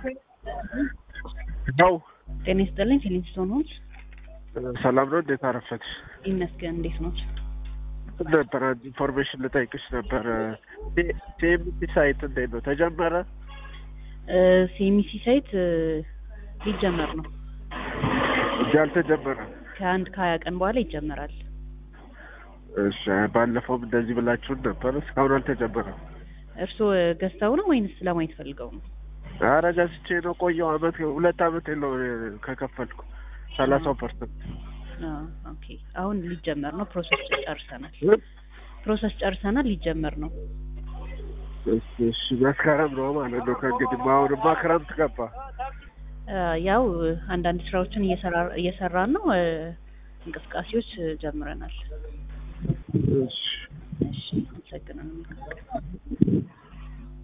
ነው ጤና ይስጥልኝ ፊሊንግስቶን ሆምስ ሰላም ነው። እንዴት አረፈች? ይመስገን። እንዴት ነው? ነበር ኢንፎርሜሽን ልጠይቅሽ ነበር። ሴሚሲ ሳይት እንዴት ነው ተጀመረ? ሴሚሲ ሳይት ሊጀመር ነው። ያልተጀመረ ከ20 ቀን በኋላ ይጀመራል። እሺ ባለፈውም እንደዚህ ብላችሁን ነበር። እስካሁን አልተጀመረም። እርስዎ ገዝተው ነው ወይንስ ለማየት ፈልገው ነው? ኧረ ገዝቼ ነው ቆየሁ። ሁለት አመት የለው ከከፈልኩ 30%። ኦኬ አሁን ሊጀመር ነው። ፕሮሰስ ጨርሰናል። ሊጀመር ነው። እሺ መስከረም ነው ማለት ነው። ከእንግዲህ አሁንማ ክረምት ገባ። ያው አንዳንድ ስራዎችን እየሰራን ነው። እንቅስቃሴዎች ጀምረናል። እሺ አመሰግናለሁ።